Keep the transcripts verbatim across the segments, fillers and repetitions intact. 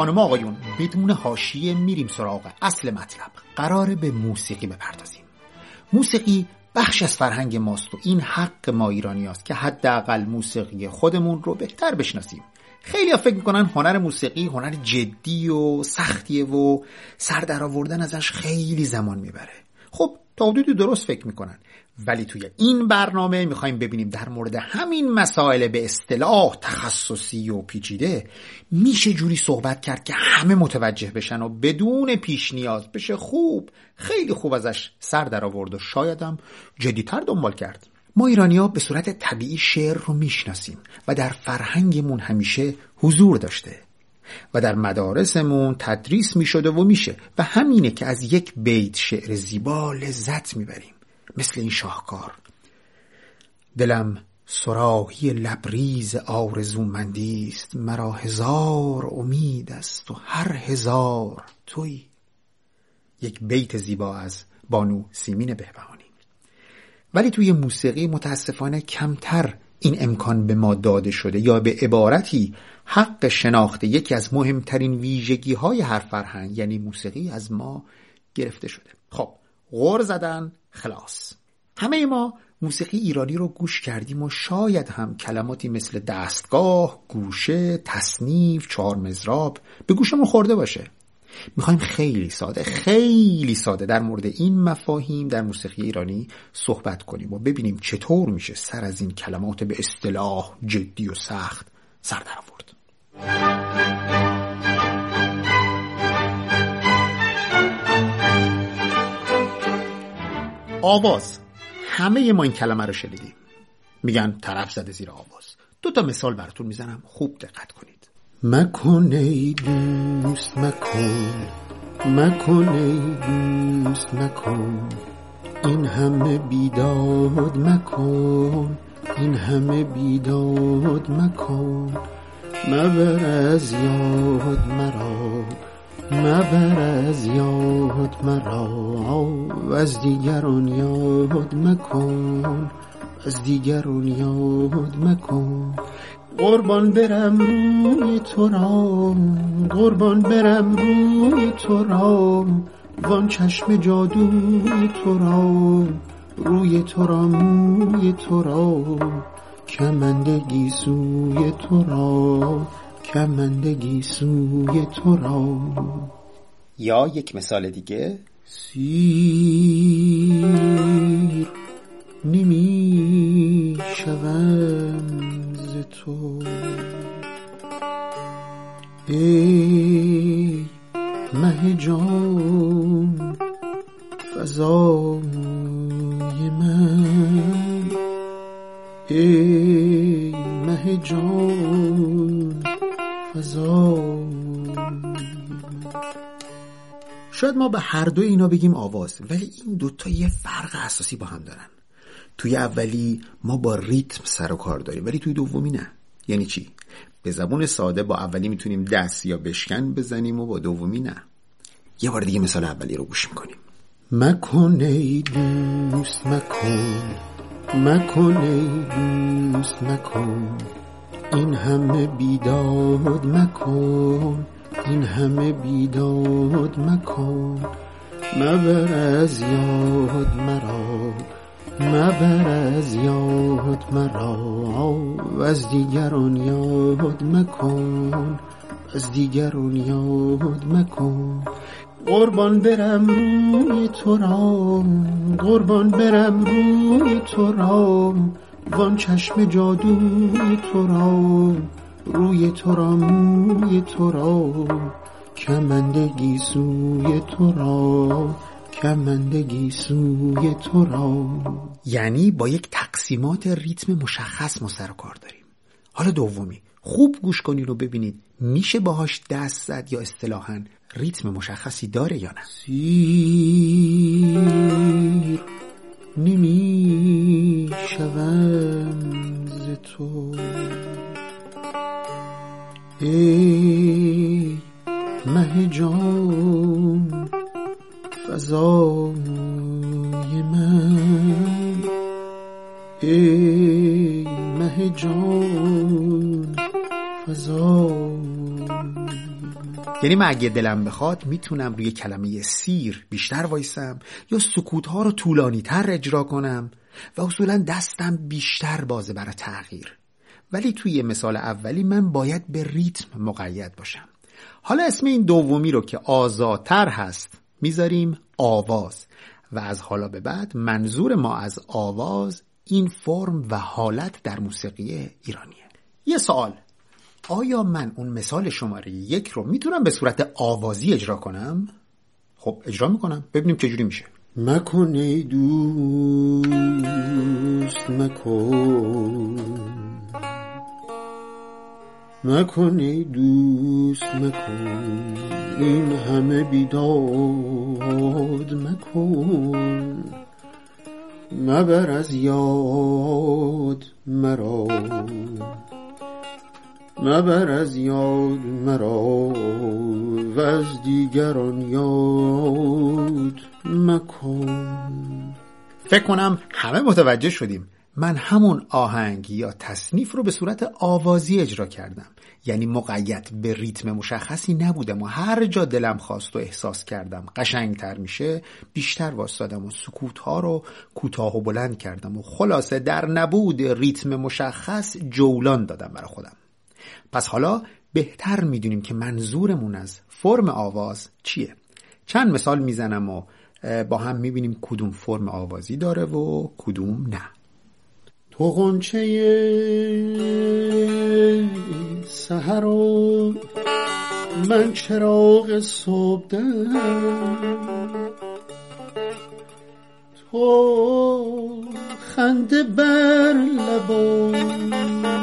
خانم آقایون، بدون حاشیه میریم سراغ اصل مطلب. قراره به موسیقی بپردازیم. موسیقی بخش از فرهنگ ماست و این حق ما ایرانی هست که حداقل موسیقی خودمون رو بهتر بشناسیم. خیلی ها فکر میکنن هنر موسیقی هنر جدی و سختیه و سر در آوردن ازش خیلی زمان میبره. خب تا حدودی درست فکر میکنن، ولی توی این برنامه میخوایم ببینیم در مورد همین مسائل به اصطلاح تخصصی و پیچیده میشه جوری صحبت کرد که همه متوجه بشن و بدون پیش نیاز بشه خوب خیلی خوب ازش سر در آورد و شاید هم جدی‌تر دنبال کرد. ما ایرانی‌ها به صورت طبیعی شعر رو میشناسیم و در فرهنگمون همیشه حضور داشته و در مدارسمون تدریس میشده و میشه و همینه که از یک بیت شعر زیبا لذت میبریم، مثل این شاهکار: دلم صراحی لبریز آرزومندی است، مرا هزار امید است و هر هزار تویی. یک بیت زیبا از بانو سیمین بهبهانی. ولی توی موسیقی متاسفانه کمتر این امکان به ما داده شده، یا به عبارتی حق شناخت یکی از مهمترین ویژگی های هر فرهنگ یعنی موسیقی از ما گرفته شده. خب غر زدن خلاص. همه ما موسیقی ایرانی رو گوش کردیم و شاید هم کلماتی مثل دستگاه، گوشه، تصنیف، چهار مضراب به گوشمون خورده باشه. میخوایم خیلی ساده خیلی ساده در مورد این مفاهیم در موسیقی ایرانی صحبت کنیم و ببینیم چطور میشه سر از این کلمات به اصطلاح جدی و سخت سر در آورد. آواز. همه ما این کلمه رو شنیدیم. میگن طرف زده زیر آواز. دو تا مثال براتون میزنم، خوب دقت کنید. مکن ای دوست مکن، مکن ای دوست مکن، این همه بیداد مکن، این همه بیداد مکن، مبر از یاد مرا، مبر از یاد مرا، و از دیگران یاد مکن، از دیگران یاد مکن. قربان برم روی تو را، قربان برم روی تو را، وان چشم جادوی تو را، روی تو را موی تو را، کمندگی سوی تو را، کمندگی سوی تو را. یا یک مثال دیگه: سیر نمی شوم ز تو، ای مه جان فضای من، ای مه جان فضای من. شاید ما به هر دو اینا بگیم آواز، ولی این دوتا یه فرق اساسی با هم دارن. توی اولی ما با ریتم سر و کار داریم، ولی توی دومی نه. یعنی چی؟ به زبون ساده با اولی میتونیم دست یا بشکن بزنیم و با دومی نه. یه بار دیگه مثال اولی رو گوش میکنیم. مکن ای دوست مکن، مکن ای دوست مکن، این همه بیداد مکن، این همه بیداد مکن، مبر از یاد مرا، مبر از یاد مرا، و از دیگران یاد مکن، از دیگران یاد مکن. قربان برم روی تو را، قربان برم روی تو را، وان چشم جادوی تو را، روی تو را موی تو را، کمندگی سوی تو را، کمندگی سوی تو را. یعنی با یک تقسیمات ریتم مشخص ما سر و کار داریم. حالا دومی، خوب گوش کنید و ببینید میشه باهاش دست زد یا اصطلاحاً ریتم مشخصی داره یا نه. سیر نمی شوم ز تو، ای مه جان فضای من، ای مه جان فضای من. یعنی من اگه دلم بخواد میتونم روی کلمه سیر بیشتر وایسم یا سکوت‌ها رو طولانی تر اجرا کنم و اصولا دستم بیشتر بازه برای تغییر. ولی توی مثال اولی من باید به ریتم مقید باشم. حالا اسم این دومی رو که آزادتر هست میذاریم آواز و از حالا به بعد منظور ما از آواز این فرم و حالت در موسیقی ایرانیه. یه سوال، آیا من اون مثال شماره یک رو میتونم به صورت آوازی اجرا کنم؟ خب اجرا میکنم، ببینیم چجوری میشه. مکن ای دوست مکن، مکن ای دوست مکن، این همه بیداد مکن، مبر از یاد مرا، مبر از یاد مرا و از دیگران یاد مکن. فکر کنم همه متوجه شدیم. من همون آهنگ یا تصنیف رو به صورت آوازی اجرا کردم، یعنی مقید به ریتم مشخصی نبودم و هر جا دلم خواست و احساس کردم قشنگتر میشه بیشتر واسطادم و سکوت‌ها رو کوتاه و بلند کردم و خلاصه در نبود ریتم مشخص جولان دادم برای خودم. پس حالا بهتر میدونیم که منظورمون از فرم آواز چیه. چند مثال میزنم و با هم میبینیم کدوم فرم آوازی داره و کدوم نه. تو غنچه سحر و من چراغ صبحدم، تو خنده بر لبان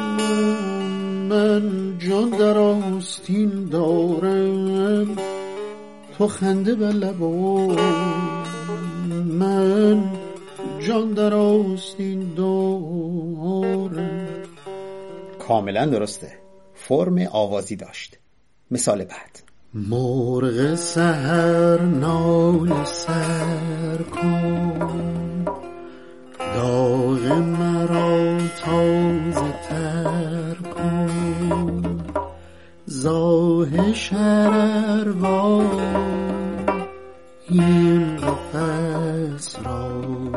من جان در آستین دارم، تو خنده بر لبان من جان در آستین دارم. کاملا درسته، فرم آوازی داشت. مثال بعد. مرغ سحر ناله سر کن، داغ مرا تازه تر کن، زاه شرروان این قفس را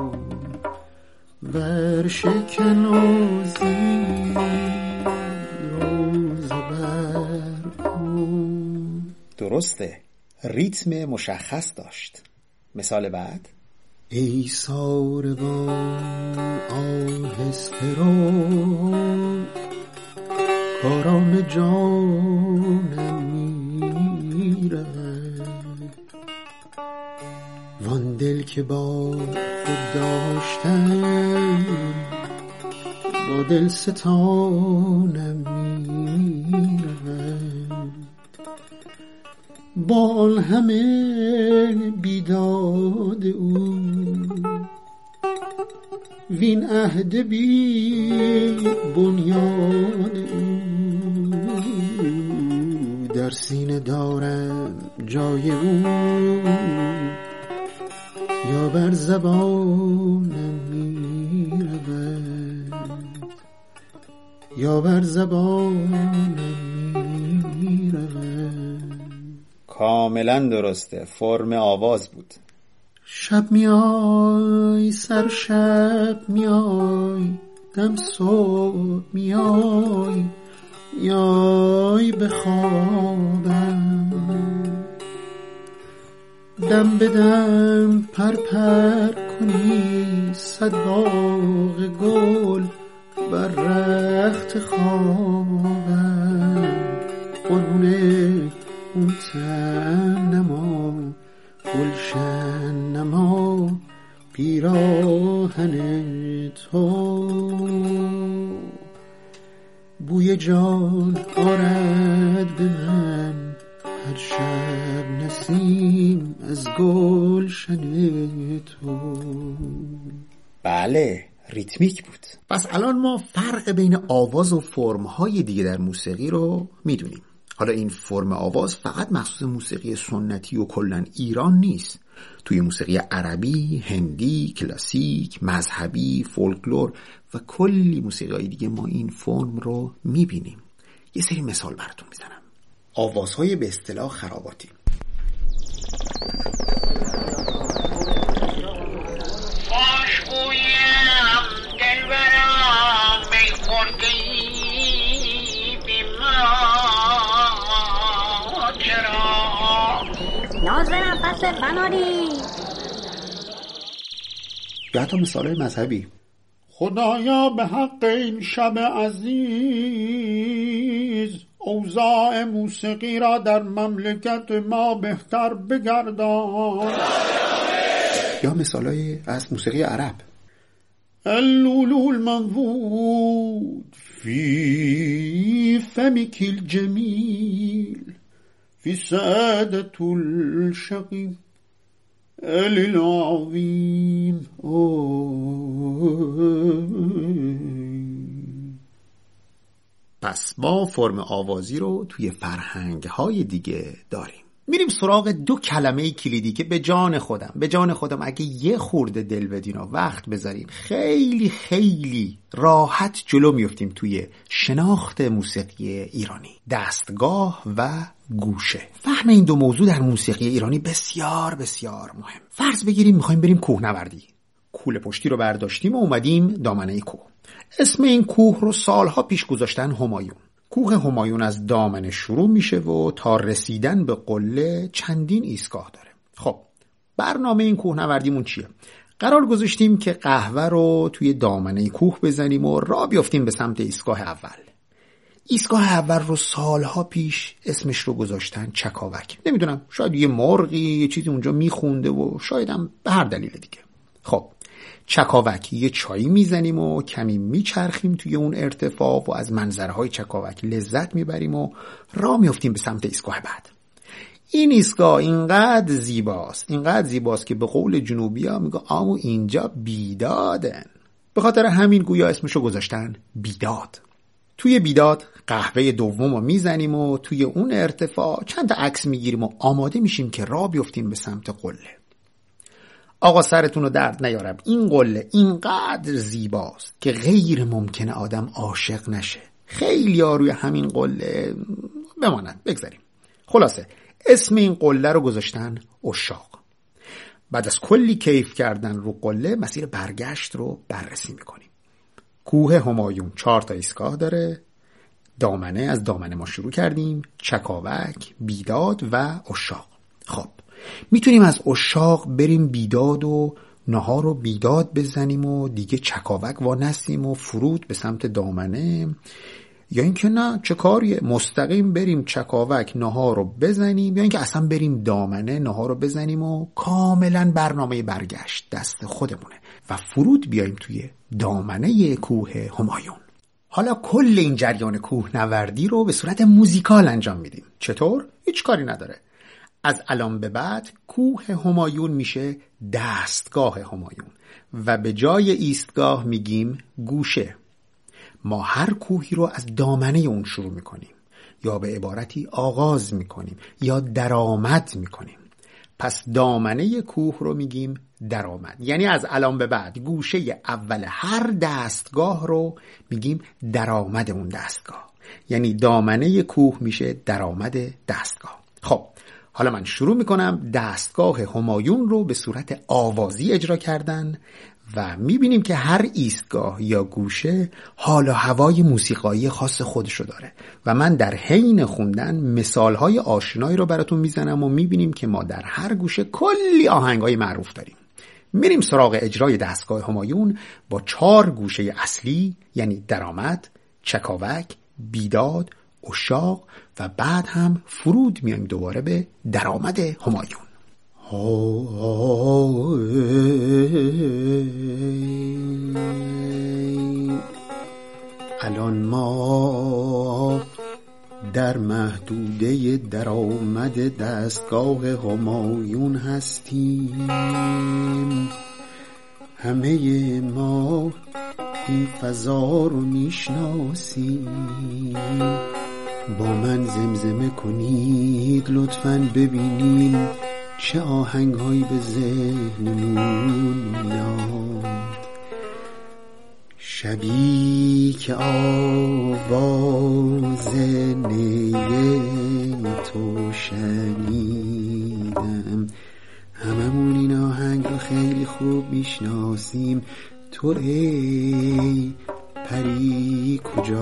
برشکن و زیر روز بر کن. درسته، ریتم مشخص داشت. مثال بعد. ای ساربان آهسته رو، کارام جانم میرود، وان دل که با خود داشتم با دل ستانم میرود، با آن همه بیداد او وین عهد بی بنیاد او، در سینه دارم جای او یا بر زبانم میرود، یا بر زبانم میرود. کاملا درسته، فرم آواز بود. شب میای سر شب میای، دم صبح میای، میای بخوابم، دم بدم پر پر کنی صد باغ گل بر رخت خوابم، قربونه اون تن نما گلشن نما پیراهن تو، بوی جان آرد به من هر شب نسیم از گلشن تو. بله، ریتمیک بود. پس الان ما فرق بین آواز و فرم‌های دیگه در موسیقی رو میدونیم. حالا این فرم آواز فقط مخصوص موسیقی سنتی و کلاً ایران نیست. توی موسیقی عربی، هندی، کلاسیک، مذهبی، فولکلور و کلی موسیقی دیگه ما این فرم رو میبینیم. یه سری مثال براتون میزنم. آوازهای به اصطلاح خراباتی. خوشگویم دلبرم می خوردی بیما چرا نازنم پس بناری. یا حتی مثالهای مذهبی. خدایا به حق این شب عزیز اوضاع موسیقی را در مملکت ما بهتر بگردان. یا مثالهای از موسیقی عرب. اللولو المنضود فی فمک الجمیل فی سعادة الشقی العظیم. پس ما فرم آوازی رو توی فرهنگ‌های دیگه داریم. میریم سراغ دو کلمه کلیدی که به جان خودم به جان خودم اگه یه خورده دل بدین و وقت بذارین خیلی خیلی راحت جلو میفتیم توی شناخت موسیقی ایرانی: دستگاه و گوشه. فهم این دو موضوع در موسیقی ایرانی بسیار بسیار مهم. فرض بگیریم میخوایم بریم کوهنوردی. کوله پشتی رو برداشتیم و اومدیم دامنه کوه. اسم این کوه رو سالها پیش گذاشتن همایون. کوه همایون از دامنه شروع میشه و تا رسیدن به قله چندین ایستگاه داره. خب برنامه این کوهنوردیمون چیه؟ قرار گذاشتیم که قهوه رو توی دامنه کوه بزنیم و راه بیافتیم به سمت ایستگاه اول. ایستگاه اول رو سالها پیش اسمش رو گذاشتن چکاوک. نمیدونم، شاید یه مرغی یه چیزی اونجا میخونده و شاید هم به هر دلیل دیگه. خب چکاوک یه چایی میزنیم و کمی میچرخیم توی اون ارتفاع و از منظرهای چکاوک لذت میبریم و راه میافتیم به سمت ایستگاه بعد. این ایستگاه اینقدر زیباست اینقدر زیباست که به قول جنوبی ها میگه آمو اینجا بیدادن. به خاطر همین گویا اسمشو گذاشتن بیداد. توی بیداد قهوه دوم رو میزنیم و توی اون ارتفاع چند تا عکس میگیریم و آماده میشیم که راه بیافتیم به سمت قله. آقا سرتون رو درد نیارم، این قله اینقدر زیباست که غیر ممکنه آدم عاشق نشه. خیلی ها روی همین قله بمانند. بگذاریم. خلاصه اسم این قله رو گذاشتن عشاق. بعد از کلی کیف کردن رو قله مسیر برگشت رو بررسی میکنیم. کوه همایون چهار تا ایستگاه داره. دامنه، از دامنه ما شروع کردیم، چکاوک، بیداد و عشاق. خب میتونیم از عشاق بریم بیداد و نهار رو بیداد بزنیم و دیگه چکاوک وانستیم و فرود به سمت دامنه، یا اینکه نه چه کاریه مستقیم بریم چکاوک نهار رو بزنیم، یا اینکه اصلا بریم دامنه نهار رو بزنیم و کاملا برنامه برگشت دست خودمونه و فرود بیایم توی دامنه کوه همایون. حالا کل این جریان کوهنوردی رو به صورت موزیکال انجام میدیم. چطور؟ هیچ کاری نداره. از الان به بعد کوه همایون میشه دستگاه همایون و به جای ایستگاه میگیم گوشه. ما هر کوهی رو از دامنه اون شروع میکنیم، یا به عبارتی آغاز میکنیم یا درآمد میکنیم. پس دامنه کوه رو میگیم درآمد. یعنی از الان به بعد گوشه اول هر دستگاه رو میگیم درآمد اون دستگاه. یعنی دامنه کوه میشه درآمد دستگاه. خب حالا من شروع میکنم دستگاه همایون رو به صورت آوازی اجرا کردن و میبینیم که هر ایستگاه یا گوشه حال و هوای موسیقایی خاص خودشو داره و من در حین خوندن مثالهای آشنایی رو براتون میزنم و میبینیم که ما در هر گوشه کلی آهنگای معروف داریم. میریم سراغ اجرای دستگاه همایون با چهار گوشه اصلی، یعنی درآمد، چکاوک، بیداد، عشاق و بعد هم فرود میایم دوباره به درآمد همایون. الان ما در محدوده درآمد دستگاه همایون هستیم. همه ما این فضا رو میشناسیم. با من زمزمه کنید لطفاً ببینیم چه آهنگهایی به ذهنمون میاد. شبی که آواز نیه تو شنیدم. هممون این آهنگ رو خیلی خوب میشناسیم. تو ای پری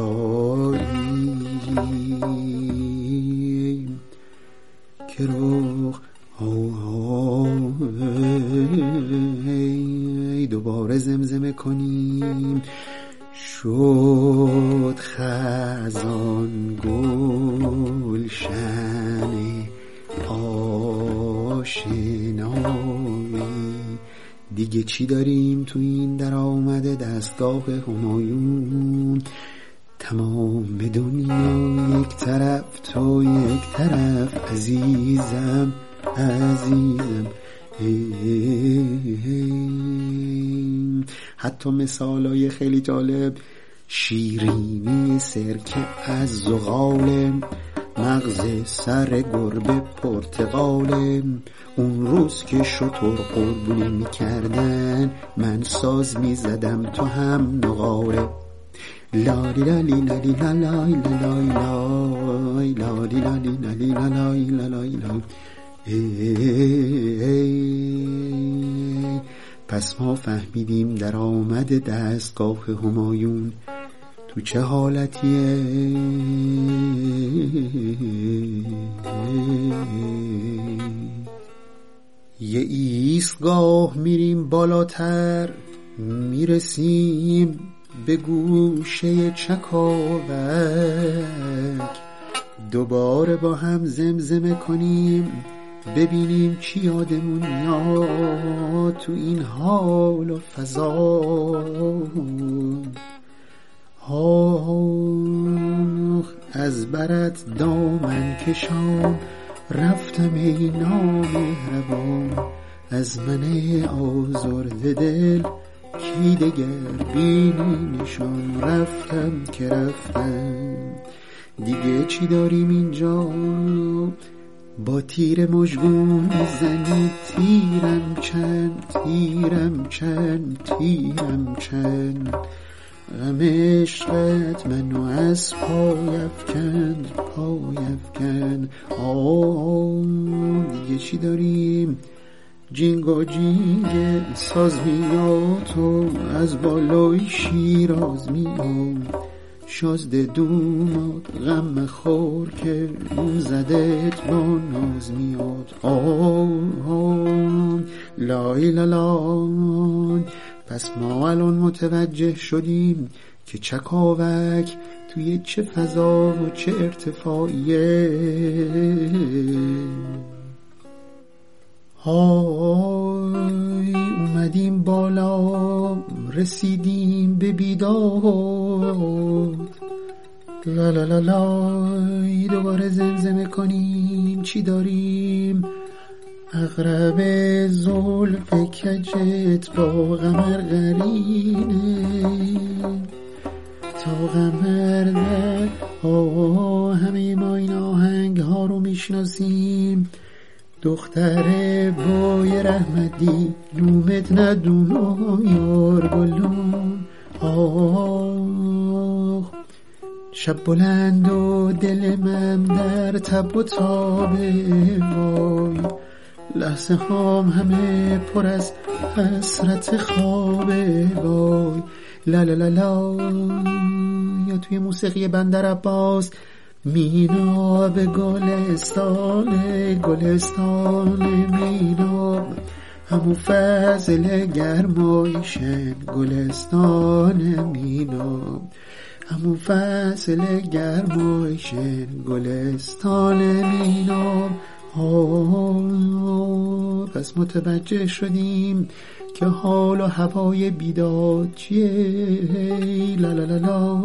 کجایی که رخ دوباره زمزمه کنیم. شد خزان گلشن آشنایی. دیگه چی داریم تو این در آمده دستگاه همایون؟ تمام دنیا یک طرف، تو یک طرف. عزیزم عزیزم ای ای. حتی مثالای خیلی جالب: شیرینی سرکه از زغال، مغز سر گربه پرتقال. اون روز که شطور قربونی میکردن، من ساز میزدم تو هم نقاره. لالی لالی لالی لالای لالای لالی لالی لالی لالای لالای لالای. پس ما فهمیدیم در آمد دستگاه همایون تو چه حالتیه. یه ایستگاه میریم بالاتر، میرسیم به گوشه چکاوک. دوباره با هم زمزمه کنیم، ببینیم چی یادمون میاد تو این حال و فضا. آخ از برت دامن کشام، رفتم ای نامهربان. از من آزرده دل کی دگر بینی نشان. رفتم که رفتم، دیگه چی داریم اینجا؟ با تیر مژگون میزنی. تیرم چند تیرم چند تیرم چند. غم عشقت منو از پای افکند پای افکند. آه دیگه چی داریم؟ جینگ و جینگ ساز میاد و از بالای شیراز میاد. شازده دومات غم خور که اون زدت با ناز میاد. آه آه لای لالای. پس ما الان متوجه شدیم که چکاوک توی چه فضا و چه ارتفاعیه. های اومدیم بالا، رسیدیم به بیداد. لا لا لا لای. دوباره زمزمه کنیم چی داریم؟ اغرب زلف کجت با قمر قرینه. تا قمر در آه همه ما این آهنگ ها رو میشناسیم. دختر بای رحمتی لومت ندونو یار گلون. آه شب بلند و دل من در تب و تابه. وای لحظه هام همه پر از حسرت خوابه. وای لا لا لا لا. یا توی موسیقی بندر عباس: مینا به گلستان گلستان مینا، همون فضل گرمایشن گلستان مینا. همون فضل گرمایشن گلستان مینا. آه پس متوجه شدیم که حال و هوای بیداد چیه. لا لا لا لا.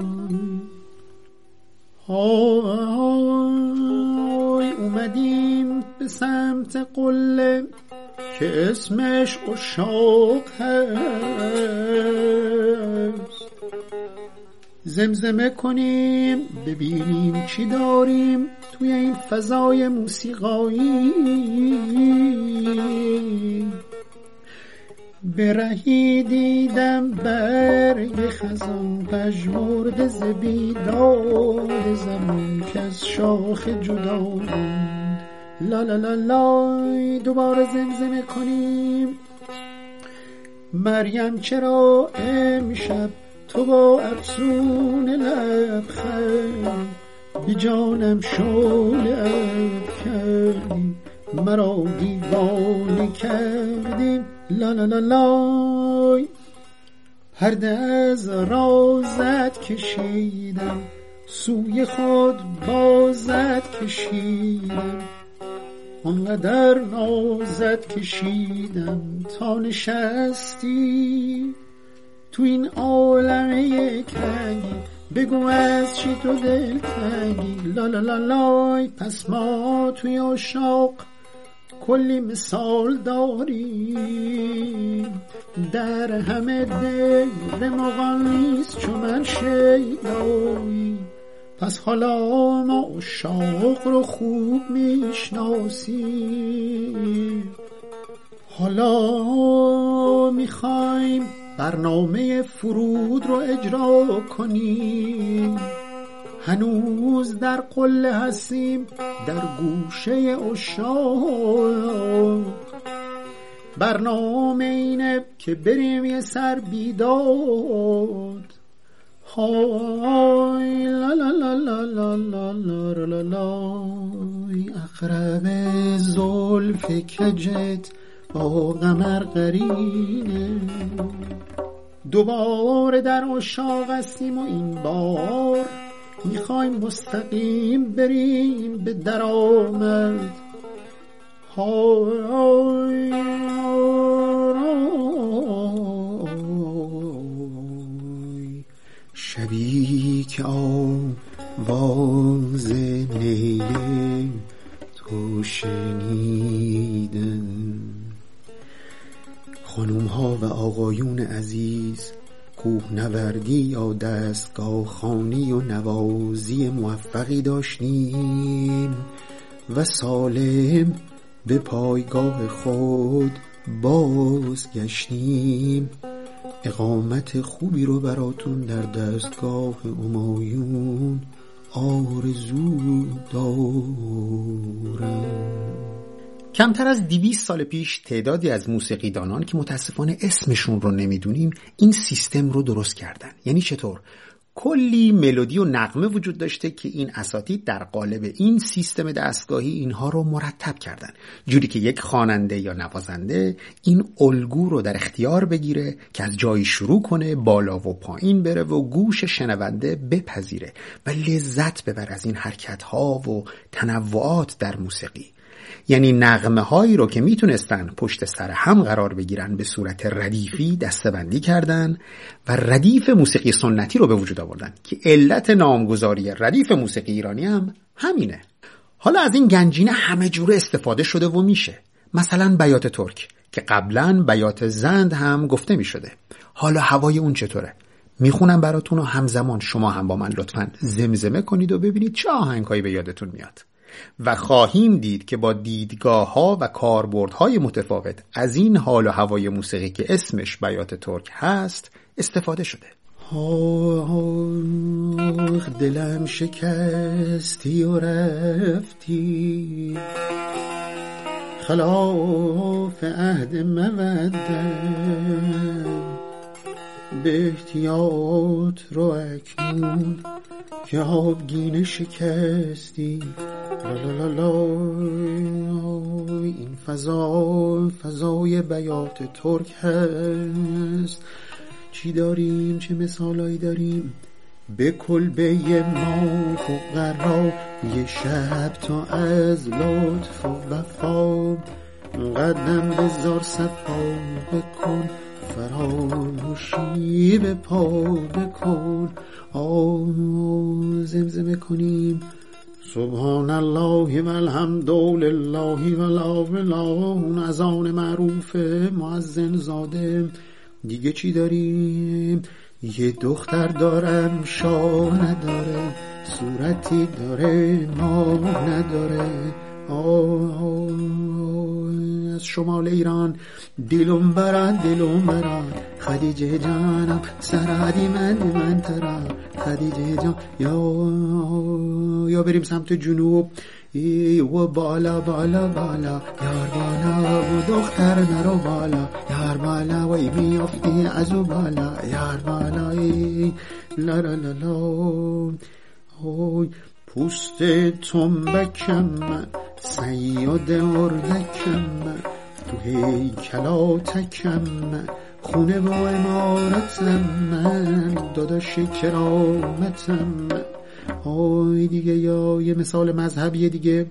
آی اومدیم به سمت قله که اسمش عشاق هست. زمزمه کنیم ببینیم چی داریم توی این فضای موسیقایی. برهی دیدم برگ خزان پژمرده ز بیداد زمان که از شاخ جدا بود. لا لا لا لای دوباره زمزمه کنیم. مریم چرا امشب تو با افسون لبخند بی جانم شعله افکندی مرا دیوانه کردی. لا لا لا لای پرده از رازت کشیدم سوی خود بازت کشیدم آنقدر نازت کشیدم تا نشستی تو این عالم یک رنگی. بگو از چی تو دل تنگی. لا لا لا لای پس ما توی عشاق کلی مثال داریم در همه دل مغان نیست چون من شیدایی. پس حالا ما عشاق رو خوب میشناسیم. حالا میخوایم برنامه فرود رو اجرا کنیم. هنوز در قله هستیم در گوشه عشاق. برنامه اینه که بریم یه سر بیداد. های لا لا لا لا لا لا لا لا لا اقرب زلف کجت با قمر قرینه. دوباره در عشاق هستیم و این بار میخوایم مستقیم بریم به درآمد. های شبی که آواز نیل تو شنیدم. خانوم ها و آقایون عزیز، کوهنوردی یا دستگاه خوانی و نوازی موفقی داشتیم و سالم به پایگاه خود بازگشتیم. اقامت خوبی رو براتون در دستگاه همایون آرزو دارم. کمتر از دویست سال پیش تعدادی از موسیقیدانان که متاسفانه اسمشون رو نمیدونیم این سیستم رو درست کردن. یعنی چطور؟ کلی ملودی و نغمه وجود داشته که این اساتید در قالب این سیستم دستگاهی اینها رو مرتب کردن، جوری که یک خواننده یا نوازنده این الگو رو در اختیار بگیره که از جایی شروع کنه، بالا و پایین بره و گوش شنونده بپذیره و لذت ببر از این حرکت‌ها و تنوعات در موسیقی. یعنی نغمه هایی رو که میتونستن پشت سر هم قرار بگیرن به صورت ردیفی دسته‌بندی کردن و ردیف موسیقی سنتی رو به وجود آوردن که علت نامگذاری ردیف موسیقی ایرانی هم همینه. حالا از این گنجینه همه جوره استفاده شده و میشه. مثلا بیات ترک که قبلا بیات زند هم گفته میشده. حالا هوای اون چطوره؟ میخونم براتون و همزمان شما هم با من لطفاً زمزمه کنید و ببینید چه آهنگایی به یادتون میاد. و خواهیم دید که با دیدگاه‌ها و کاربردهای متفاوت از این حال و هوای موسیقی که اسمش بیات ترک هست استفاده شده. آخ دلم شکستی و رفتی خلاف عهد مودم به احتیاط رو اکنون که آبگینه شکستی. لا لا لا این فضا فضای بیات ترک هست. چی داریم؟ چه مثالایی داریم؟ به کلبه ما فقرا یه شب تا از لطف و وفا قدم بذار صفا بکن فراموشی به پا بکن. آه زمزمه کنیم سبحان الله و الحمد لله و لا اله اون اذان معروف مؤذن زاده. دیگه چی داریم؟ یه دختر دارم شاه نداره، صورتی داره ما نداره، از شمال ایران دلم بران دلم بران خدیجه جانم سرادی من من ترا خدیجه جان یا یا بریم سمت جنوب و بالا بالا بالا یار بالا و دختر نرو بالا یار بالا و میافتی از و بالا یار بالا لا لا لا لا اوی پوست تنبکم صیاد اردکم تو هیکلاتکم خونه و امارتم داداش کرامتم. آی دیگه یا یه مثال مذهبیه دیگه.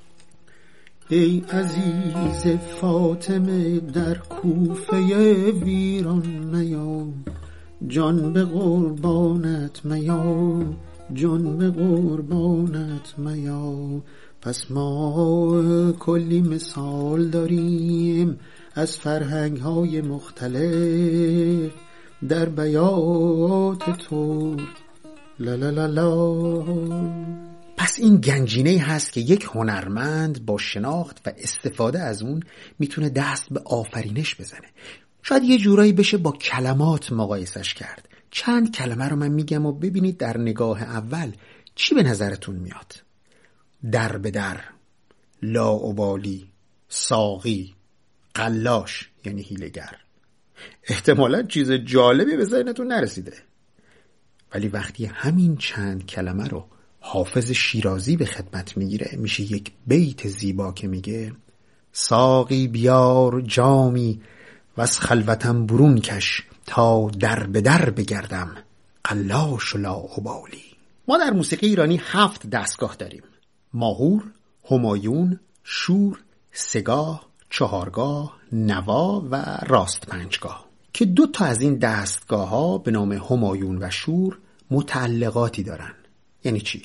ای عزیز فاطمه در کوفه ویران میا جان به قربانت میا جان به قربانت میا. پس ما کلی مثال داریم از فرهنگ های مختلف در بیات تو لا لا لا لا. پس این گنجینه‌ای هست که یک هنرمند با شناخت و استفاده از اون میتونه دست به آفرینش بزنه. شاید یه جورایی بشه با کلمات مقایسش کرد. چند کلمه رو من میگم و ببینید در نگاه اول چی به نظرتون میاد. در به در، لاابالی، ساقی، قلاش یعنی هیله‌گر. احتمالاً چیز جالبی به ذهنتون نرسیده، ولی وقتی همین چند کلمه رو حافظ شیرازی به خدمت میگیره میشه یک بیت زیبا که میگه ساقی بیار جامی و از خلوتم برون کش تا در به در بگردم قلاش و لاابالی. ما در موسیقی ایرانی هفت دستگاه داریم: ماهور، همایون، شور، سگاه، چهارگاه، نوا و راست پنجگاه که دو تا از این دستگاه ها به نام همایون و شور متعلقاتی دارن. یعنی چی؟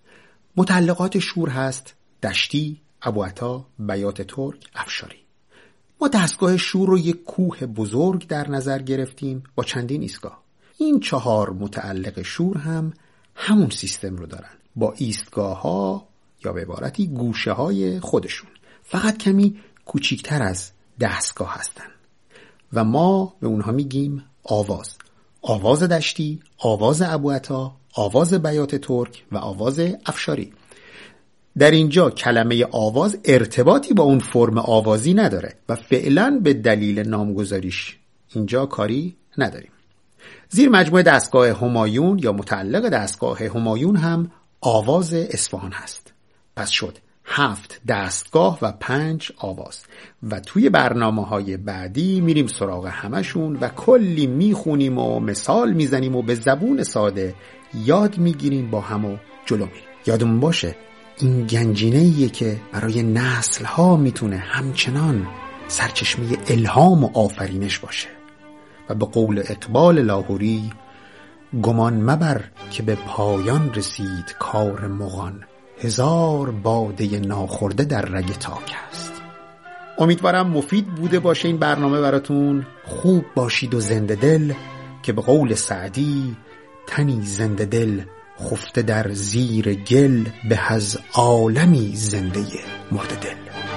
متعلقات شور هست دشتی، ابوعطا، بیات ترک، افشاری. ما دستگاه شور رو یک کوه بزرگ در نظر گرفتیم با چندین ایستگاه. این چهار متعلق شور هم همون سیستم رو دارن با ایستگاه ها یا به عبارتی گوشه های خودشون، فقط کمی کوچیکتر از دستگاه هستن و ما به اونها میگیم آواز. آواز دشتی، آواز ابوعطا، آواز بیات ترک و آواز افشاری. در اینجا کلمه آواز ارتباطی با اون فرم آوازی نداره و فعلا به دلیل نامگذاریش اینجا کاری نداریم. زیر مجموعه دستگاه همایون یا متعلق دستگاه همایون هم آواز اصفهان هست. پس شد هفت دستگاه و پنج آواز و توی برنامه‌های بعدی میریم سراغ همشون و کلی میخونیم و مثال میزنیم و به زبون ساده یاد میگیریم با هم و جلو میریم. یادمون باشه این گنجینه‌ایه که برای نسل‌ها میتونه همچنان سرچشمه الهام و آفرینش باشه و به قول اقبال لاهوری گمان مبر که به پایان رسید کار مغان هزار باده ناخورده در رگ تاک است. امیدوارم مفید بوده باشه این برنامه براتون. خوب باشید و زنده دل که به قول سعدی تنی زنده دل خفته در زیر گل به از عالمی زنده مرده دل.